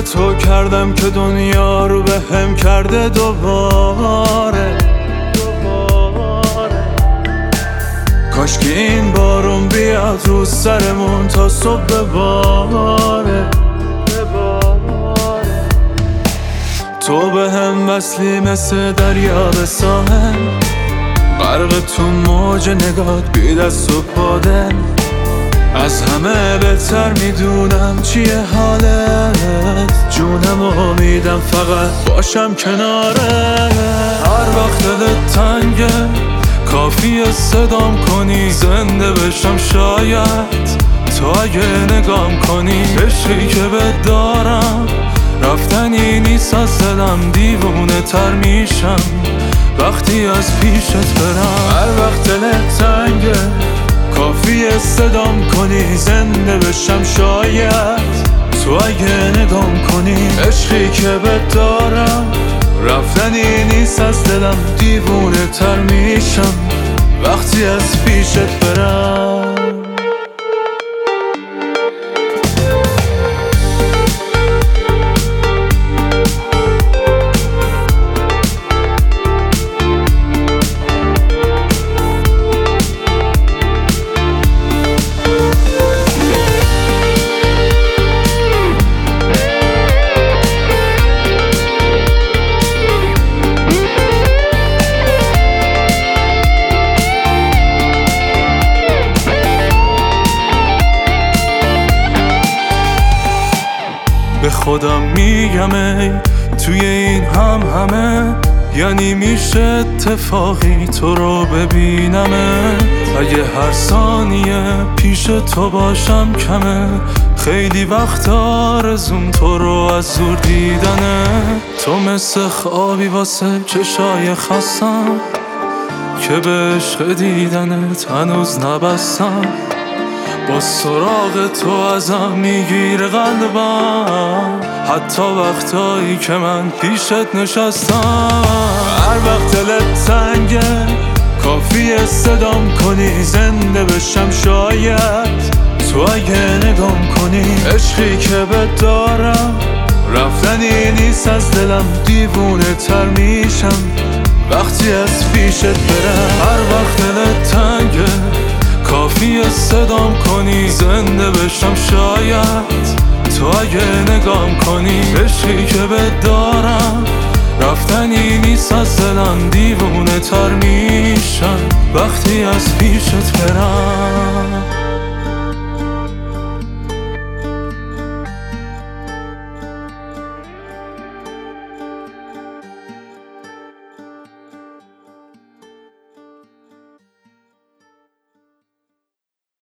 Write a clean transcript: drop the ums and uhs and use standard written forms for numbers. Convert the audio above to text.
تو کردم که دنیا رو به هم کرده دوباره. کاش که این بارون بیاد رو سرمون تا صبح بباره. تو به هم وصلی مثل دریا به ساحل، غرق تو موج نگات بی دست و پادل. از همه بهتر میدونم چیه حالت، جونم و میدم فقط باشم کناره. هر وقت دلت تنگه کافیه صدام کنی، زنده بشم شاید تو اگه نگام کنی. عشقی که بهت دارم رفتنی نیست، از دلم دیوونه تر میشم وقتی از پیشت برم. هر وقت دلت تنگه کافیه صدام کنی، زنده بشم شاید تو اگه نگام کنی. عشقی که بهت دارم رفتنی نیست، از دلم دیوونه تر میشم وقتی از پیشت برم. به خودم میگم ای توی این همه یعنی میشه اتفاقی تو رو ببینم. اگه هر ثانیه پیش تو باشم کمه، خیلی وقت آرزوم تو رو از دور دیدنه. تو مثل خوابی واسه چشای خستم که به عشق دیدنت هنوز نبستم. با سراغ تو ازم میگیره قلبم، حتی وقتایی که من پیشت نشستم. هر وقت دلت تنگه کافیه صدام کنی، زنده بشم شاید تو اگه نگام کنی. عشقی که بهت دارم رفتنی نیست، از دلم دیوونه تر میشم وقتی از پیشت برم. هر وقت دلت تنگه کافیه صدام کنی، زنده بشم شاید تو اگه نگام کنی. عشقی که بهت دارم رفتنی نیست، از دلم دیوونه تر میشم وقتی از پیشت برم.